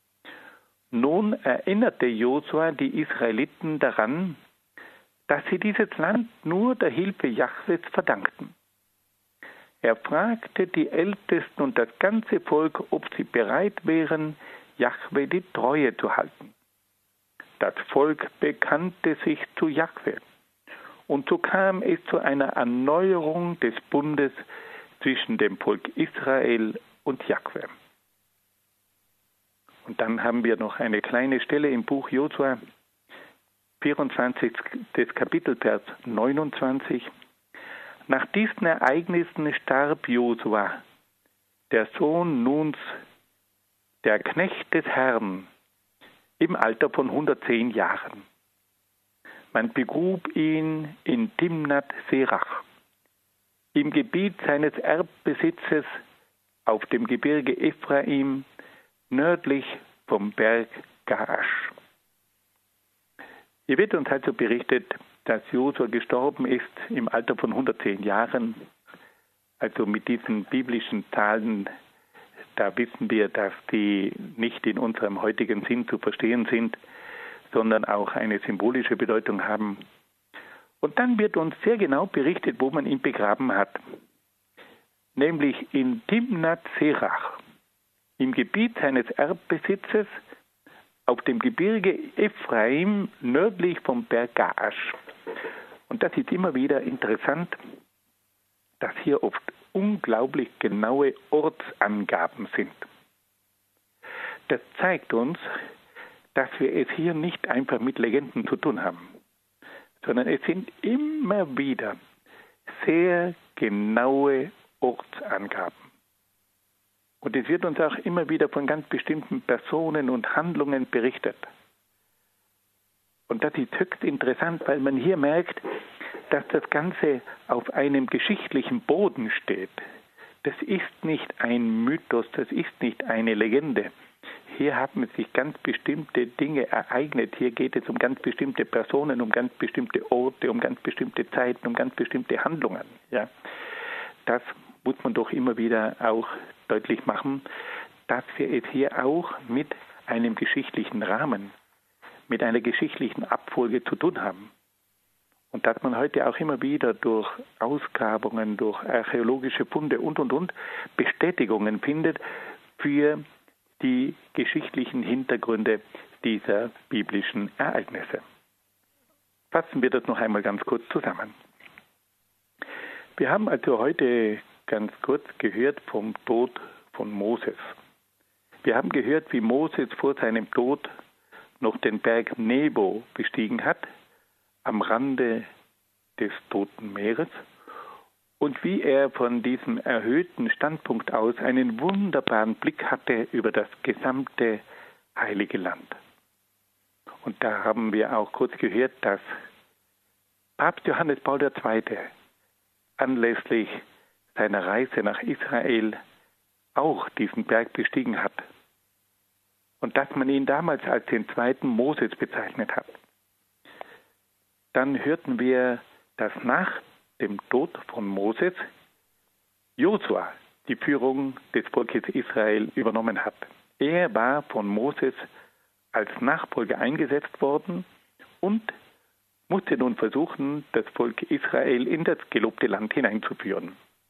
Nun erinnerte Josua die Israeliten daran, dass sie dieses Land nur der Hilfe Jahwes verdankten. Er fragte die Ältesten und das ganze Volk, ob sie bereit wären, Jahwe die Treue zu halten. Das Volk bekannte sich zu Jahwe, und so kam es zu einer Erneuerung des Bundes zwischen dem Volk Israel und Jahwe. Und dann haben wir noch eine kleine Stelle im Buch Josua, 24. Kapitel, Vers 29. Nach diesen Ereignissen starb Josua, der Sohn Nuns, der Knecht des Herrn, im Alter von 110 Jahren. Man begrub ihn in Timnath Serach, im Gebiet seines Erbbesitzes auf dem Gebirge Ephraim, nördlich vom Berg Gaasch. Hier wird uns also berichtet, dass Josua gestorben ist im Alter von 110 Jahren. Also mit diesen biblischen Zahlen, da wissen wir, dass die nicht in unserem heutigen Sinn zu verstehen sind, sondern auch eine symbolische Bedeutung haben. Und dann wird uns sehr genau berichtet, wo man ihn begraben hat. Nämlich in Timnath Serach, im Gebiet seines Erbbesitzes, auf dem Gebirge Ephraim, nördlich vom Berg Gaasch. Und das ist immer wieder interessant, dass hier oft unglaublich genaue Ortsangaben sind. Das zeigt uns, dass wir es hier nicht einfach mit Legenden zu tun haben, sondern es sind immer wieder sehr genaue Ortsangaben. Und es wird uns auch immer wieder von ganz bestimmten Personen und Handlungen berichtet. Und das ist höchst interessant, weil man hier merkt, dass das Ganze auf einem geschichtlichen Boden steht. Das ist nicht ein Mythos, das ist nicht eine Legende. Hier haben sich ganz bestimmte Dinge ereignet. Hier geht es um ganz bestimmte Personen, um ganz bestimmte Orte, um ganz bestimmte Zeiten, um ganz bestimmte Handlungen. Ja. Das muss man doch immer wieder auch deutlich machen, dass wir es hier auch mit einem geschichtlichen Rahmen, mit einer geschichtlichen Abfolge zu tun haben. Und dass man heute auch immer wieder durch Ausgrabungen, durch archäologische Funde und Bestätigungen findet für die geschichtlichen Hintergründe dieser biblischen Ereignisse. Fassen wir das noch einmal ganz kurz zusammen. Wir haben also heute ganz kurz gehört vom Tod von Moses. Wir haben gehört, wie Moses vor seinem Tod noch den Berg Nebo bestiegen hat, am Rande des Toten Meeres, und wie er von diesem erhöhten Standpunkt aus einen wunderbaren Blick hatte über das gesamte Heilige Land. Und da haben wir auch kurz gehört, dass Papst Johannes Paul II. Anlässlich seiner Reise nach Israel auch diesen Berg bestiegen hat. Und dass man ihn damals als den zweiten Moses bezeichnet hat. Dann hörten wir, dass nach dem Tod von Moses Josua die Führung des Volkes Israel übernommen hat. Er war von Moses als Nachfolger eingesetzt worden und musste nun versuchen, das Volk Israel in das gelobte Land hineinzuführen.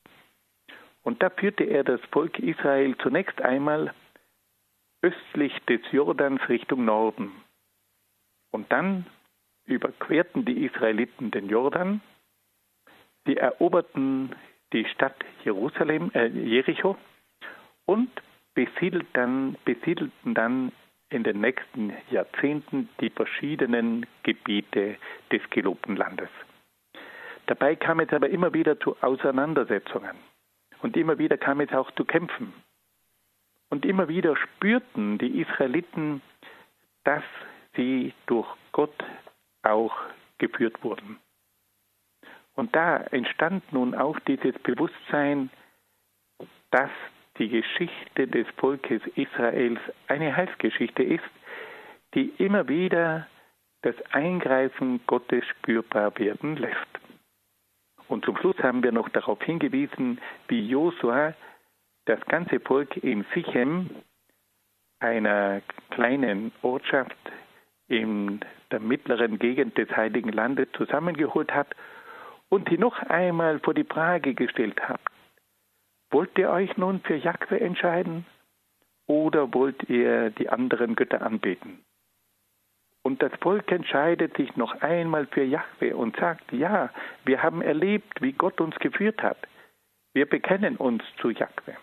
Und da führte er das Volk Israel zunächst einmal östlich des Jordans Richtung Norden. Und dann überquerten die Israeliten den Jordan. Sie eroberten die Stadt Jericho und besiedelten dann in den nächsten Jahrzehnten die verschiedenen Gebiete des gelobten Landes. Dabei kam es aber immer wieder zu Auseinandersetzungen und immer wieder kam es auch zu Kämpfen. Und immer wieder spürten die Israeliten, dass sie durch Gott auch geführt wurden. Und da entstand nun auch dieses Bewusstsein, dass die Geschichte des Volkes Israels eine Heilsgeschichte ist, die immer wieder das Eingreifen Gottes spürbar werden lässt. Und zum Schluss haben wir noch darauf hingewiesen, wie Josua das ganze Volk in Sichem, einer kleinen Ortschaft in der mittleren Gegend des Heiligen Landes, zusammengeholt hat und sie noch einmal vor die Frage gestellt hat: Wollt ihr euch nun für Jahwe entscheiden oder wollt ihr die anderen Götter anbeten? Und das Volk entscheidet sich noch einmal für Jahwe und sagt: Ja, wir haben erlebt, wie Gott uns geführt hat. Wir bekennen uns zu Jahwe.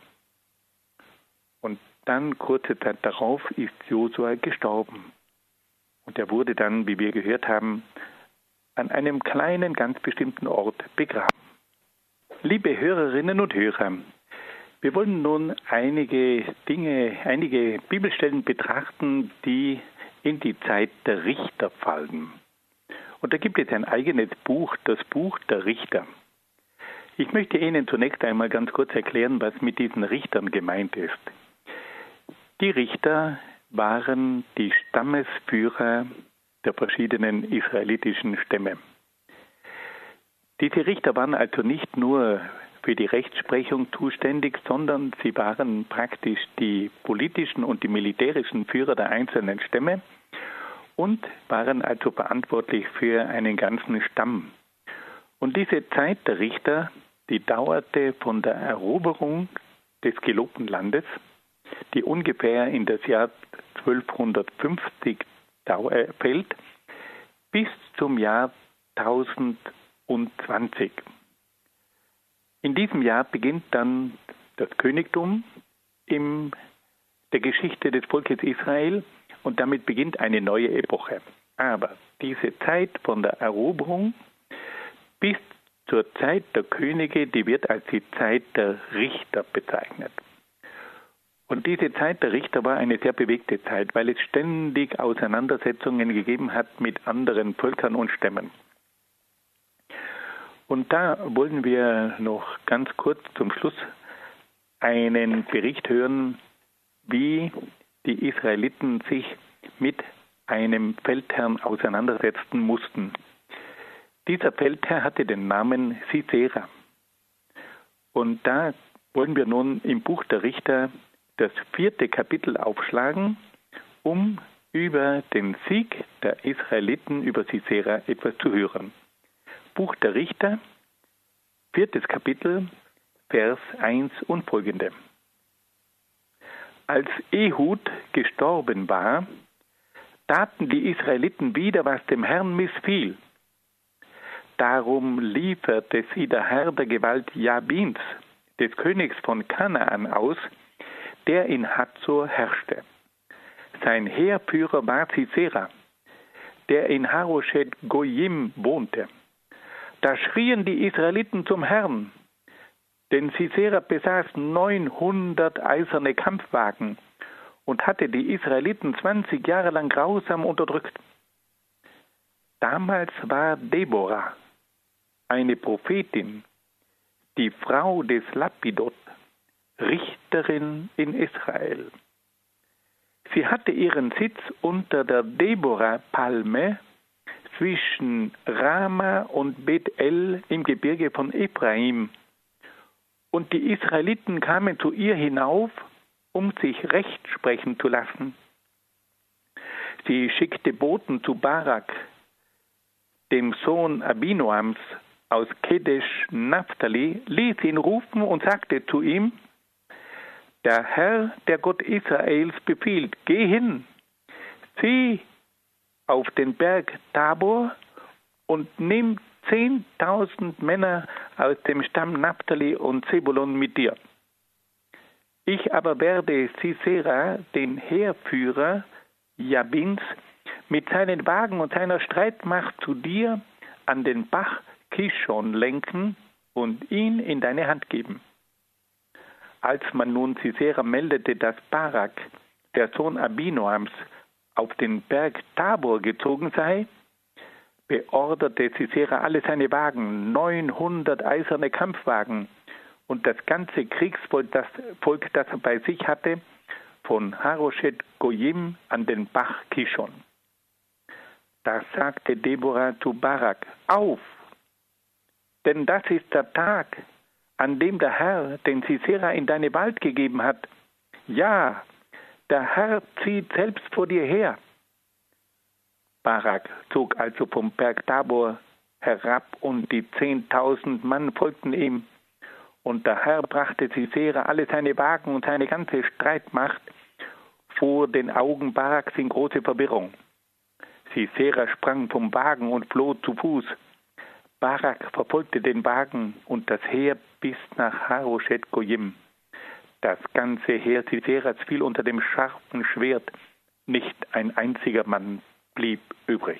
Und dann, kurze Zeit darauf, ist Josua gestorben. Und er wurde dann, wie wir gehört haben, an einem kleinen, ganz bestimmten Ort begraben. Liebe Hörerinnen und Hörer, wir wollen nun einige Bibelstellen betrachten, die in die Zeit der Richter fallen. Und da gibt es ein eigenes Buch, das Buch der Richter. Ich möchte Ihnen zunächst einmal ganz kurz erklären, was mit diesen Richtern gemeint ist. Die Richter waren die Stammesführer der verschiedenen israelitischen Stämme. Diese Richter waren also nicht nur für die Rechtsprechung zuständig, sondern sie waren praktisch die politischen und die militärischen Führer der einzelnen Stämme und waren also verantwortlich für einen ganzen Stamm. Und diese Zeit der Richter, die dauerte von der Eroberung des gelobten Landes, die ungefähr in das Jahr 1250 fällt, bis zum Jahr 1000 23. In diesem Jahr beginnt dann das Königtum in der Geschichte des Volkes Israel und damit beginnt eine neue Epoche. Aber diese Zeit von der Eroberung bis zur Zeit der Könige, die wird als die Zeit der Richter bezeichnet. Und diese Zeit der Richter war eine sehr bewegte Zeit, weil es ständig Auseinandersetzungen gegeben hat mit anderen Völkern und Stämmen. Und da wollen wir noch ganz kurz zum Schluss einen Bericht hören, wie die Israeliten sich mit einem Feldherrn auseinandersetzen mussten. Dieser Feldherr hatte den Namen Sisera. Und da wollen wir nun im Buch der Richter das 4. Kapitel aufschlagen, um über den Sieg der Israeliten über Sisera etwas zu hören. Buch der Richter, 4. Kapitel, Vers 1 und folgende. Als Ehud gestorben war, taten die Israeliten wieder, was dem Herrn missfiel. Darum lieferte sie der Herr der Gewalt Jabins, des Königs von Kanaan, aus, der in Hazor herrschte. Sein Heerführer war Sisera, der in Haroshet Goyim wohnte. Da schrien die Israeliten zum Herrn, denn Sisera besaß 900 eiserne Kampfwagen und hatte die Israeliten 20 Jahre lang grausam unterdrückt. Damals war Deborah, eine Prophetin, die Frau des Lapidot, Richterin in Israel. Sie hatte ihren Sitz unter der Deborah-Palme zwischen Rama und Bethel im Gebirge von Ephraim. Und die Israeliten kamen zu ihr hinauf, um sich Recht sprechen zu lassen. Sie schickte Boten zu Barak, dem Sohn Abinoams aus Kedesh Naphtali, ließ ihn rufen und sagte zu ihm: Der Herr, der Gott Israels, befiehlt, geh hin, zieh auf den Berg Tabor und nimm 10.000 Männer aus dem Stamm Naphtali und Zebulon mit dir. Ich aber werde Sisera, den Heerführer Jabins, mit seinen Wagen und seiner Streitmacht zu dir an den Bach Kishon lenken und ihn in deine Hand geben. Als man nun Sisera meldete, dass Barak, der Sohn Abinoams, auf den Berg Tabor gezogen sei, beorderte Sisera alle seine Wagen, 900 eiserne Kampfwagen und das ganze Kriegsvolk, das er bei sich hatte, von Haroshet Goyim an den Bach Kishon. Da sagte Deborah zu Barak: Auf, denn das ist der Tag, an dem der Herr den Sisera in deine Wald gegeben hat. Ja, der Herr zieht selbst vor dir her. Barak zog also vom Berg Tabor herab und die 10.000 Mann folgten ihm. Und der Herr brachte Sisera alle seine Wagen und seine ganze Streitmacht vor den Augen Baraks in große Verwirrung. Sisera sprang vom Wagen und floh zu Fuß. Barak verfolgte den Wagen und das Heer bis nach Haroshet Goyim. Das ganze Heer Siseras fiel unter dem scharfen Schwert. Nicht ein einziger Mann blieb übrig.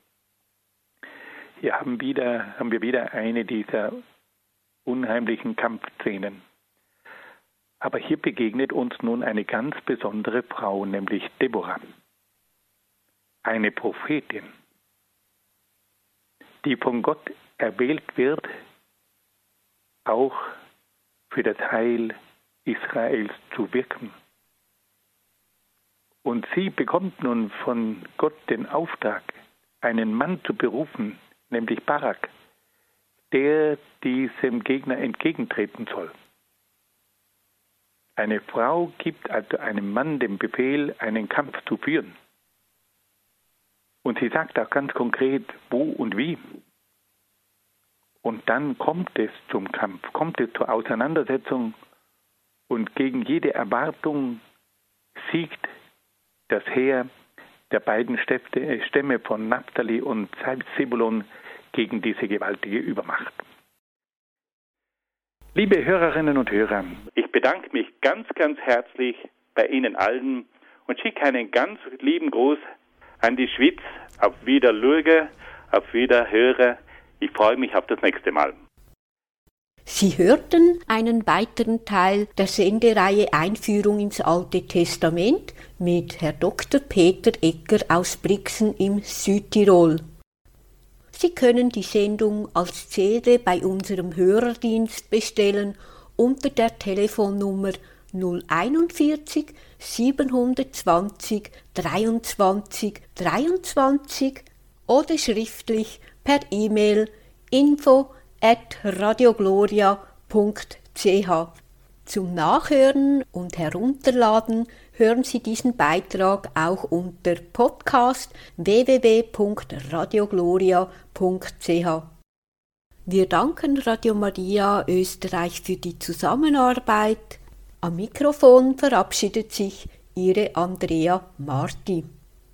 Hier haben wir wieder eine dieser unheimlichen Kampfszenen. Aber hier begegnet uns nun eine ganz besondere Frau, nämlich Deborah, eine Prophetin, die von Gott erwählt wird, auch für das Heil Israels zu wirken. Und sie bekommt nun von Gott den Auftrag, einen Mann zu berufen, nämlich Barak, der diesem Gegner entgegentreten soll. Eine Frau gibt also einem Mann den Befehl, einen Kampf zu führen. Und sie sagt auch ganz konkret, wo und wie. Und dann kommt es zum Kampf, kommt es zur Auseinandersetzung und gegen jede Erwartung siegt das Heer der beiden Stämme von Naphtali und Zebulon gegen diese gewaltige Übermacht. Liebe Hörerinnen und Hörer, ich bedanke mich ganz, ganz herzlich bei Ihnen allen und schicke einen ganz lieben Gruß an die Schweiz. Auf Wiedersehen, auf Wiederhören. Ich freue mich auf das nächste Mal. Sie hörten einen weiteren Teil der Sendereihe Einführung ins Alte Testament mit Herr Dr. Peter Egger aus Brixen im Südtirol. Sie können die Sendung als CD bei unserem Hörerdienst bestellen unter der Telefonnummer 041 720 23 23 oder schriftlich per E-Mail info@radiogloria.ch. Zum Nachhören und Herunterladen hören Sie diesen Beitrag auch unter Podcast www.radiogloria.ch. Wir danken Radio Maria Österreich für die Zusammenarbeit. Am Mikrofon verabschiedet sich Ihre Andrea Marti.